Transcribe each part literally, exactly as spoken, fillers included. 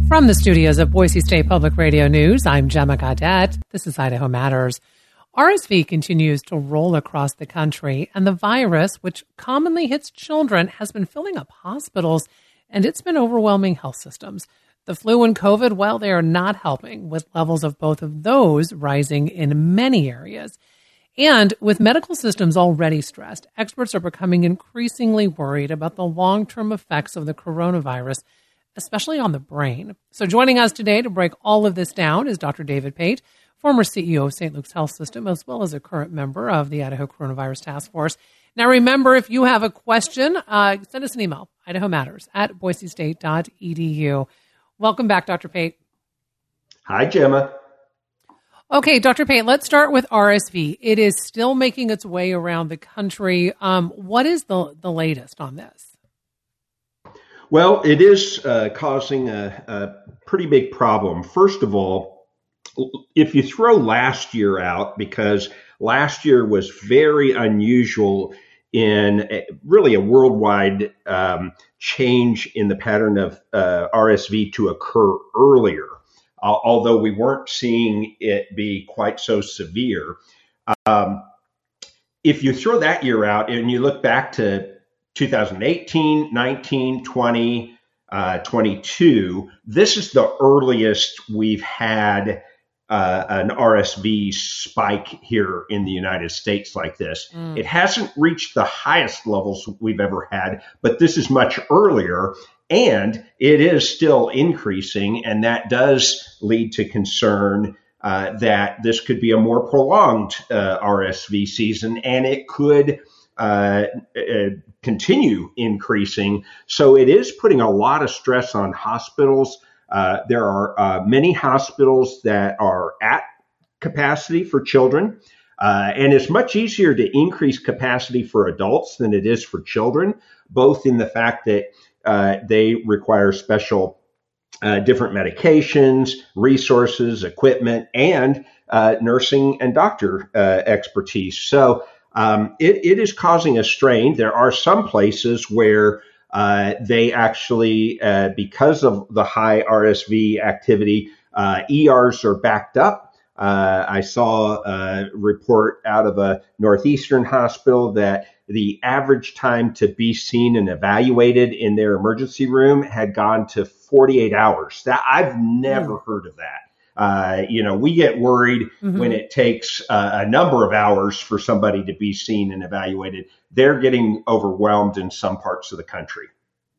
From the studios of Boise State Public Radio News, I'm Gemma Gaudette. This is Idaho Matters. R S V continues to roll across the country, and the virus, which commonly hits children, has been filling up hospitals, and it's been overwhelming health systems. The flu and COVID, well, they are not helping, with levels of both of those rising in many areas. And with medical systems already stressed, experts are becoming increasingly worried about the long-term effects of the coronavirus, especially on the brain. So joining us today to break all of this down is Doctor David Pate, former C E O of Saint Luke's Health System, as well as a current member of the Idaho Coronavirus Task Force. Now, remember, if you have a question, uh, send us an email, idaho matters at boise state dot e d u. Welcome back, Doctor Pate. Hi, Gemma. Okay, Doctor Pate, let's start with R S V. It is still making its way around the country. Um, what is the, the latest on this? Well, it is uh, causing a, a pretty big problem. First of all, if you throw last year out, because last year was very unusual in a, really a worldwide um, change in the pattern of uh, R S V to occur earlier, uh, although we weren't seeing it be quite so severe. Um, if you throw that year out and you look back to two thousand eighteen, nineteen, twenty, uh, twenty-two, this is the earliest we've had uh, an R S V spike here in the United States like this. Mm. It hasn't reached the highest levels we've ever had, but this is much earlier, and it is still increasing, and that does lead to concern uh, that this could be a more prolonged uh, R S V season, and it could Uh, uh, continue increasing. So it is putting a lot of stress on hospitals. Uh, there are uh, many hospitals that are at capacity for children, uh, and it's much easier to increase capacity for adults than it is for children, both in the fact that uh, they require special uh, different medications, resources, equipment, and uh, nursing and doctor uh, expertise. So Um, it, it is causing a strain. There are some places where uh, they actually, uh, because of the high R S V activity, uh, E Rs are backed up. Uh, I saw a report out of a Northeastern hospital that the average time to be seen and evaluated in their emergency room had gone to forty-eight hours. That I've never heard of that. Uh, you know, we get worried mm-hmm. when it takes uh, a number of hours for somebody to be seen and evaluated. They're getting overwhelmed in some parts of the country.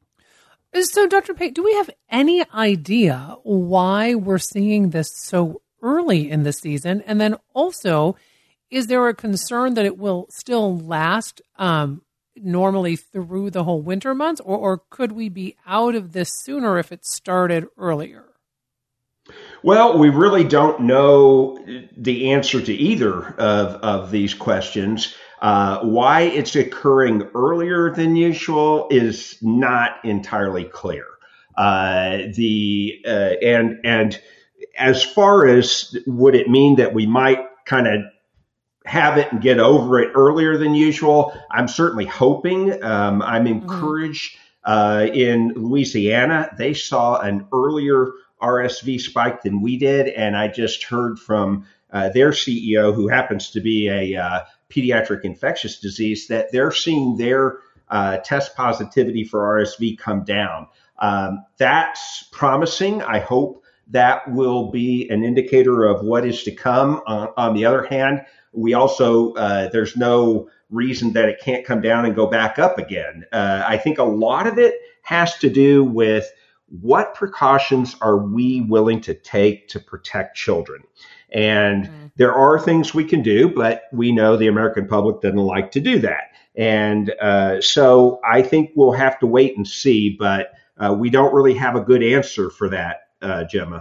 So, Doctor Pate, do we have any idea why we're seeing this so early in the season? And then also, is there a concern that it will still last um, normally through the whole winter months, or, or could we be out of this sooner if it started earlier? Well, we really don't know the answer to either of, of these questions. Uh, why it's occurring earlier than usual is not entirely clear. Uh, the uh, and and as far as would it mean that we might kind of have it and get over it earlier than usual, I'm certainly hoping. Um, I'm encouraged. Uh, in Louisiana, they saw an earlier R S V spike than we did. And I just heard from uh, their C E O, who happens to be a uh, pediatric infectious disease, that they're seeing their uh, test positivity for R S V come down. Um, that's promising. I hope that will be an indicator of what is to come. Uh, on the other hand, we also, uh, there's no reason that it can't come down and go back up again. Uh, I think a lot of it has to do with what precautions are we willing to take to protect children? And mm-hmm. there are things we can do, but we know the American public doesn't like to do that. And uh, so I think we'll have to wait and see, but uh, we don't really have a good answer for that, uh, Gemma.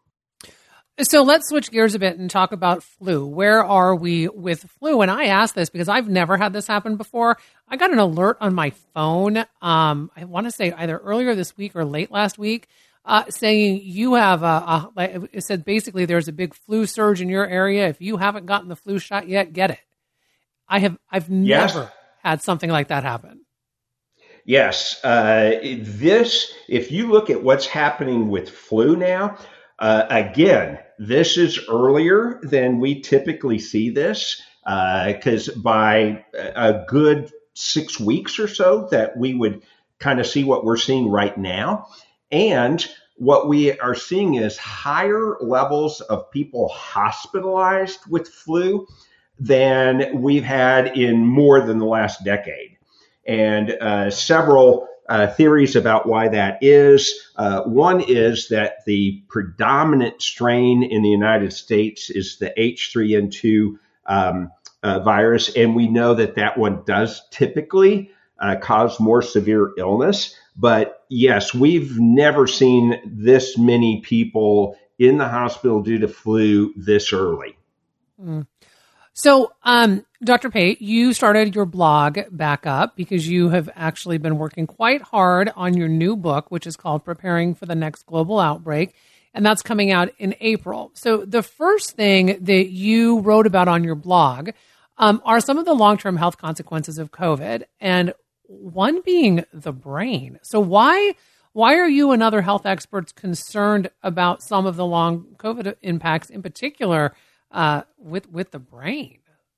So let's switch gears a bit and talk about flu. Where are we with flu? And I asked this because I've never had this happen before. I got an alert on my phone, um, I want to say either earlier this week or late last week, uh, saying you have a, a, it said basically there's a big flu surge in your area. If you haven't gotten the flu shot yet, get it. I have, I've yes. never had something like that happen. Yes. Uh, this, if you look at what's happening with flu now, uh, again, this is earlier than we typically see this, because uh, by a good six weeks or so that we would kind of see what we're seeing right now. And what we are seeing is higher levels of people hospitalized with flu than we've had in more than the last decade. And uh, several uh, theories about why that is. Uh, one is that the predominant strain in the United States is the H three N two um, uh, virus, and we know that that one does typically uh, cause more severe illness. But yes, we've never seen this many people in the hospital due to flu this early. Mm. So, um, Doctor Pate, you started your blog back up because you have actually been working quite hard on your new book, which is called Preparing for the Next Global Outbreak, and that's coming out in April. So the first thing that you wrote about on your blog um, are some of the long-term health consequences of COVID, and one being the brain. So why why are you and other health experts concerned about some of the long COVID impacts, in particular, Uh, with with the brain?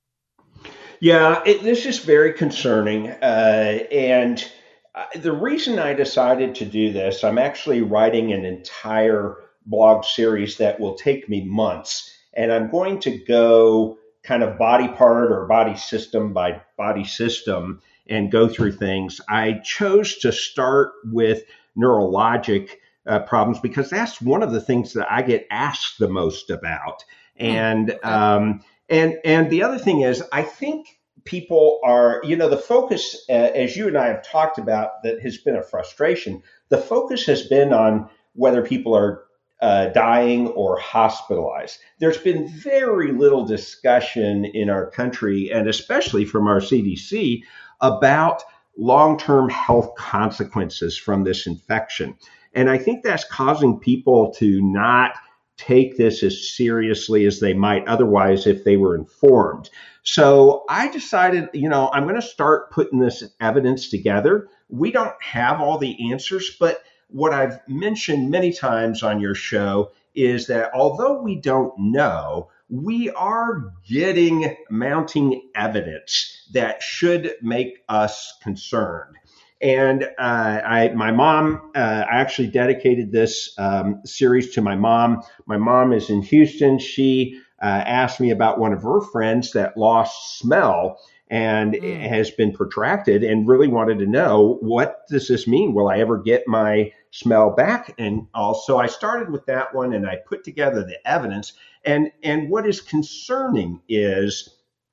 Yeah, it, this is very concerning. Uh, and uh, the reason I decided to do this, I'm actually writing an entire blog series that will take me months. And I'm going to go kind of body part or body system by body system and go through things. I chose to start with neurologic uh, problems because that's one of the things that I get asked the most about. And um, and and the other thing is, I think people are, you know, the focus, uh, as you and I have talked about, that has been a frustration. The focus has been on whether people are uh, dying or hospitalized. There's been very little discussion in our country, and especially from our C D C, about long-term health consequences from this infection. And I think that's causing people to not take this as seriously as they might otherwise if they were informed. So I decided, you know, I'm going to start putting this evidence together. We don't have all the answers, but what I've mentioned many times on your show is that although we don't know, we are getting mounting evidence that should make us concerned. And uh, I, my mom, uh, I actually dedicated this um, series to my mom. My mom is in Houston. She uh, asked me about one of her friends that lost smell and mm. has been protracted and really wanted to know, what does this mean? Will I ever get my smell back? And also I started with that one and I put together the evidence. And, and what is concerning is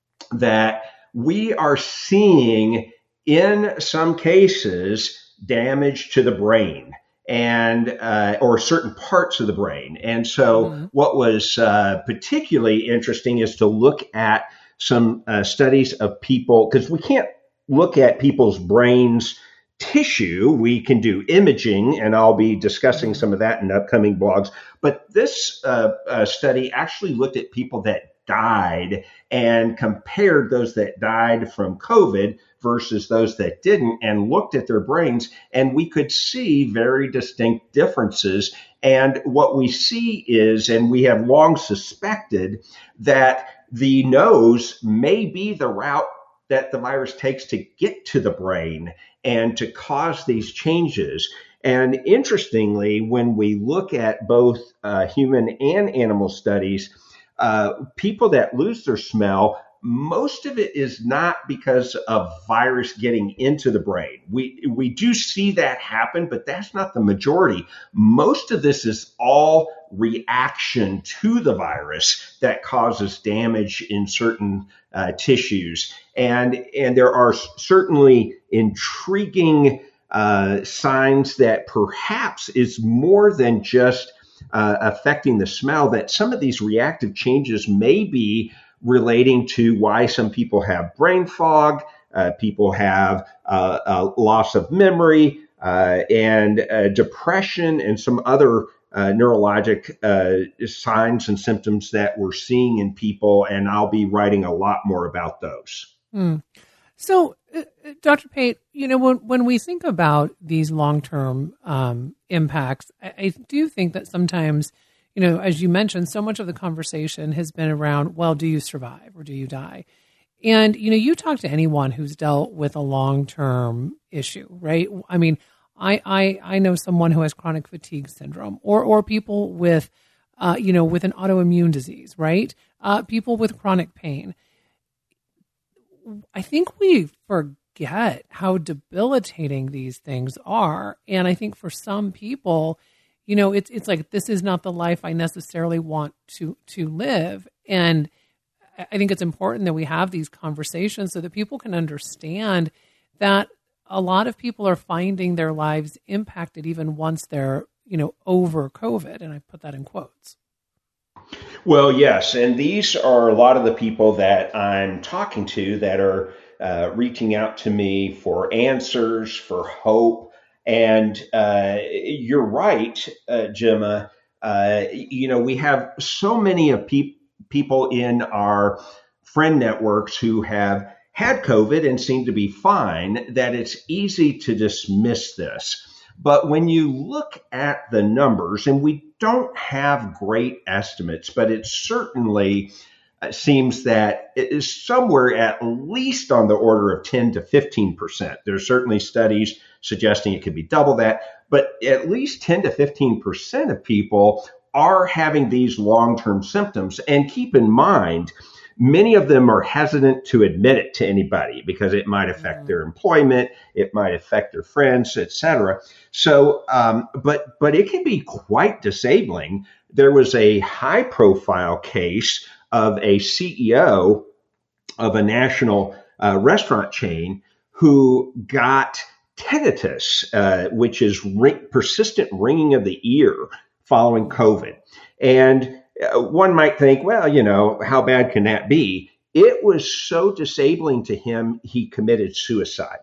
that we are seeing in some cases damage to the brain and uh, or certain parts of the brain. And so mm-hmm. what was uh, particularly interesting is to look at some uh, studies of people, because we can't look at people's brains tissue. We can do imaging, and I'll be discussing some of that in upcoming blogs. But this uh, uh, study actually looked at people that died and compared those that died from COVID versus those that didn't, and looked at their brains, and we could see very distinct differences. And what we see is, and we have long suspected, that the nose may be the route that the virus takes to get to the brain and to cause these changes. And interestingly, when we look at both uh, human and animal studies, uh, people that lose their smell, most of it is not because of virus getting into the brain. We we do see that happen, but that's not the majority. Most of this is all reaction to the virus that causes damage in certain uh, tissues. And, and there are certainly intriguing uh, signs that perhaps is more than just uh, affecting the smell, that some of these reactive changes may be relating to why some people have brain fog, uh, people have uh, a loss of memory, uh, and uh, depression, and some other uh, neurologic uh, signs and symptoms that we're seeing in people. And I'll be writing a lot more about those. Mm. So, uh, Doctor Pate, you know, when, when we think about these long-term um, impacts, I, I do think that sometimes, you know, as you mentioned, so much of the conversation has been around, well, do you survive or do you die? And, you know, you talk to anyone who's dealt with a long-term issue, right? I mean, I, I, I know someone who has chronic fatigue syndrome or, or people with, uh, you know, with an autoimmune disease, right? Uh, people with chronic pain. I think we forget how debilitating these things are. And I think for some people, you know, it's it's like, this is not the life I necessarily want to to live. And I think it's important that we have these conversations so that people can understand that a lot of people are finding their lives impacted even once they're, you know, over COVID. And I put that in quotes. Well, yes. And these are a lot of the people that I'm talking to that are uh, reaching out to me for answers, for hope. And uh, you're right, uh, Gemma. Uh, you know, we have so many of pe- people in our friend networks who have had COVID and seem to be fine that it's easy to dismiss this. But when you look at the numbers, and we don't have great estimates, but it certainly uh, seems that it is somewhere at least on the order of ten to fifteen percent. There's certainly studies suggesting it could be double that, but at least ten to fifteen percent of people are having these long-term symptoms. And keep in mind, many of them are hesitant to admit it to anybody because it might affect their employment, it might affect their friends, et cetera. So, um, but but it can be quite disabling. There was a high-profile case of a C E O of a national uh, restaurant chain who got tinnitus, uh, which is ring, persistent ringing of the ear following COVID. And one might think, well, you know, how bad can that be? It was so disabling to him, he committed suicide.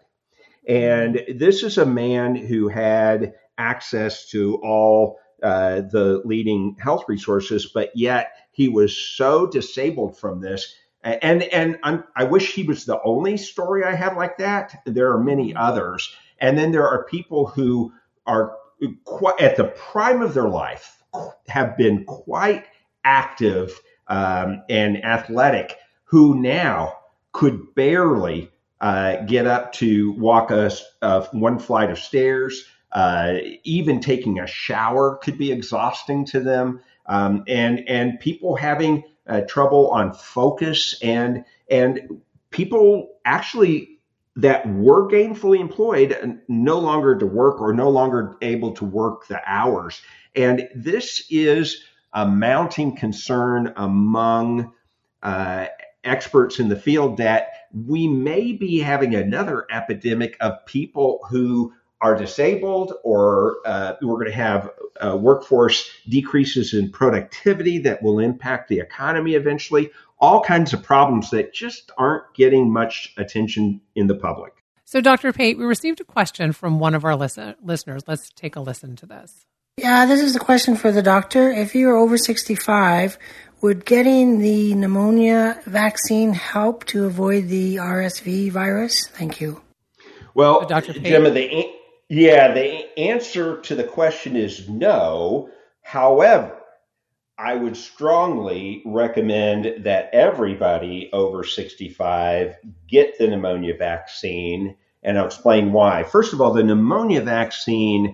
And this is a man who had access to all uh, the leading health resources, but yet he was so disabled from this. And and I'm, I wish he was the only story I have like that. There are many others. And then there are people who are quite, at the prime of their life, have been quite active um, and athletic, who now could barely uh, get up to walk a, a one flight of stairs. Uh, even taking a shower could be exhausting to them, um, and and people having uh, trouble on focus, and and people actually that were gainfully employed no longer to work or no longer able to work the hours. And this is a mounting concern among uh, experts in the field that we may be having another epidemic of people who are disabled, or uh, we're going to have uh, workforce decreases in productivity that will impact the economy eventually. All kinds of problems that just aren't getting much attention in the public. So, Doctor Pate, we received a question from one of our listen- listeners. Let's take a listen to this. Yeah, this is a question for the doctor. If you're over sixty-five, would getting the pneumonia vaccine help to avoid the R S V virus? Thank you. Well, so Doctor Pate. Gemma, the, yeah, the answer to the question is no. However, I would strongly recommend that everybody over sixty-five get the pneumonia vaccine, and I'll explain why. First of all, the pneumonia vaccine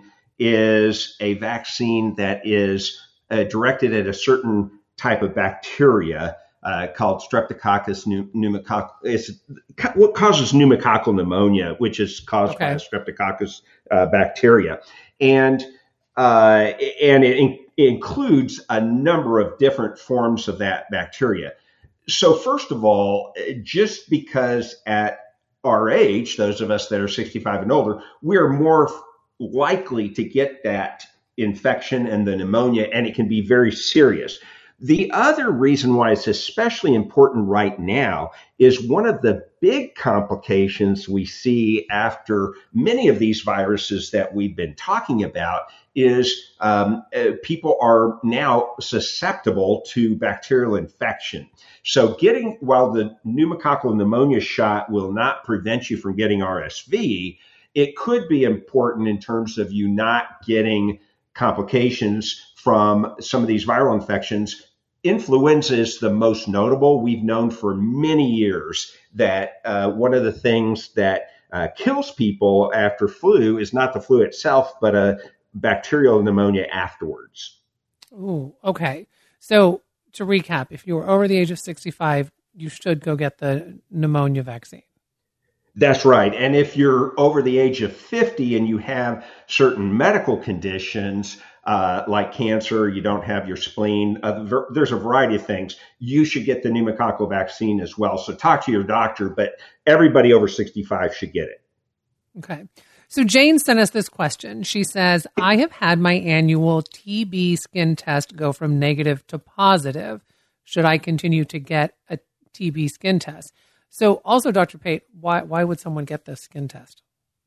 is a vaccine that is uh, directed at a certain type of bacteria uh, called Streptococcus pneumococcal. It's what causes pneumococcal pneumonia, which is caused okay. by a Streptococcus uh, bacteria, and uh, and it in- includes a number of different forms of that bacteria. So first of all, just because at our age, those of us that are sixty-five and older, we're more likely to get that infection and the pneumonia, and it can be very serious. The other reason why it's especially important right now is one of the big complications we see after many of these viruses that we've been talking about is um, uh, people are now susceptible to bacterial infection. So getting, while the pneumococcal pneumonia shot will not prevent you from getting R S V, it could be important in terms of you not getting complications from some of these viral infections. Influenza is the most notable. We've known for many years that uh, one of the things that uh, kills people after flu is not the flu itself, but a bacterial pneumonia afterwards. Ooh, okay. So to recap, if you were over the age of sixty-five, you should go get the pneumonia vaccine. That's right. And if you're over the age of fifty and you have certain medical conditions, uh, like cancer, you don't have your spleen, uh, ver- there's a variety of things, you should get the pneumococcal vaccine as well. So talk to your doctor, but everybody over sixty-five should get it. Okay. So Jane sent us this question. She says, I have had my annual T B skin test go from negative to positive. Should I continue to get a T B skin test? So also, Doctor Pate, why why would someone get this skin test?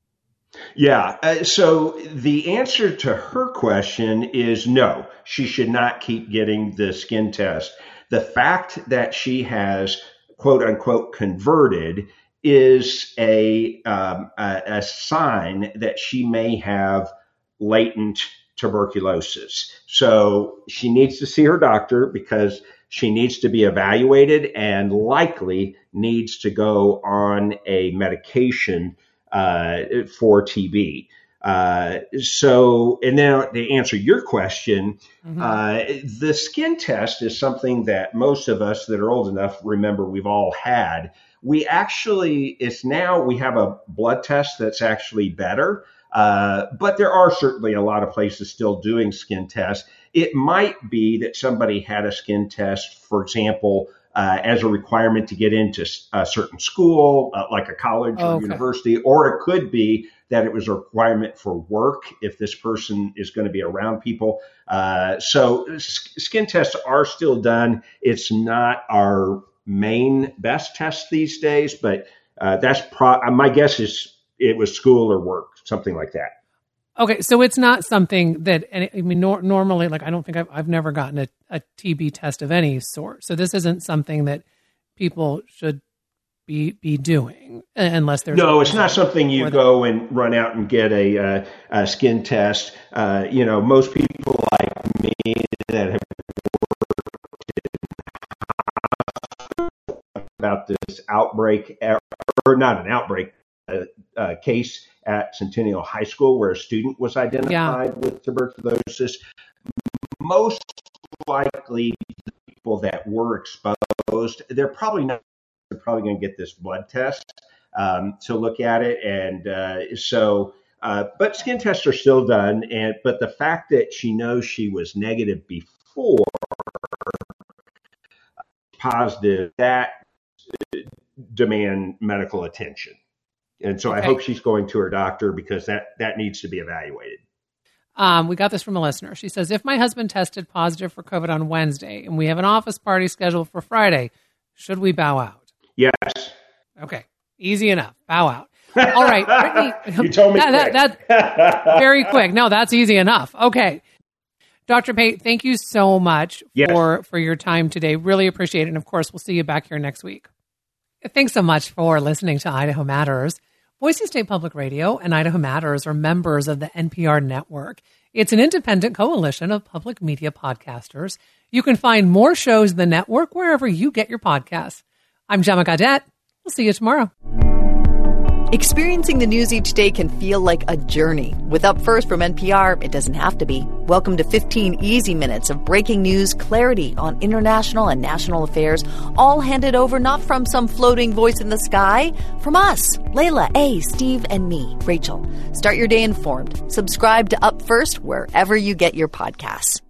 Yeah. Uh, so the answer to her question is no, she should not keep getting the skin test. The fact that she has, quote unquote, converted is a, um, a, a sign that she may have latent tuberculosis. So she needs to see her doctor because she needs to be evaluated and likely needs to go on a medication uh, for T B. Uh, so, and now to answer your question, mm-hmm. uh, the skin test is something that most of us that are old enough remember we've all had. We actually, it's now we have a blood test that's actually better, uh, but there are certainly a lot of places still doing skin tests. It might be that somebody had a skin test, for example, uh, as a requirement to get into a certain school, uh, like a college oh, or okay. university, or it could be that it was a requirement for work if this person is going to be around people. Uh, so s- skin tests are still done. It's not our main best test these days, but uh, that's pro- my guess is it was school or work, something like that. Okay, so it's not something that, and I mean, nor- normally, like I don't think I've, I've never gotten a, a T B test of any sort. So this isn't something that people should be be doing unless there's no, it's not something you go and run out and get a, uh, a skin test. Uh, you know, most people like me that have worked about this outbreak, or not an outbreak, a, a case at Centennial High School where a student was identified yeah. with tuberculosis. Most likely, the people that were exposed, they're probably not. They're probably going to get this blood test um, to look at it, and uh, so. Uh, but skin tests are still done, and but the fact that she knows she was negative before positive, that demand medical attention. And so okay. I hope she's going to her doctor because that, that needs to be evaluated. Um, we got this from a listener. She says, if my husband tested positive for COVID on Wednesday and we have an office party scheduled for Friday, should we bow out? Yes. Okay. Easy enough. Bow out. All right. Brittany, you told me that, that, that's very quick. No, that's easy enough. Okay. Doctor Pate, thank you so much yes. for, for your time today. Really appreciate it. And of course, we'll see you back here next week. Thanks so much for listening to Idaho Matters. Boise State Public Radio and Idaho Matters are members of the N P R network. It's an independent coalition of public media podcasters. You can find more shows in the network wherever you get your podcasts. I'm Gemma Gaudette. We'll see you tomorrow. Experiencing the news each day can feel like a journey. With Up First from N P R, it doesn't have to be. Welcome to fifteen easy minutes of breaking news, clarity on international and national affairs, all handed over not from some floating voice in the sky, from us, Layla, A, Steve, and me, Rachel. Start your day informed. Subscribe to Up First wherever you get your podcasts.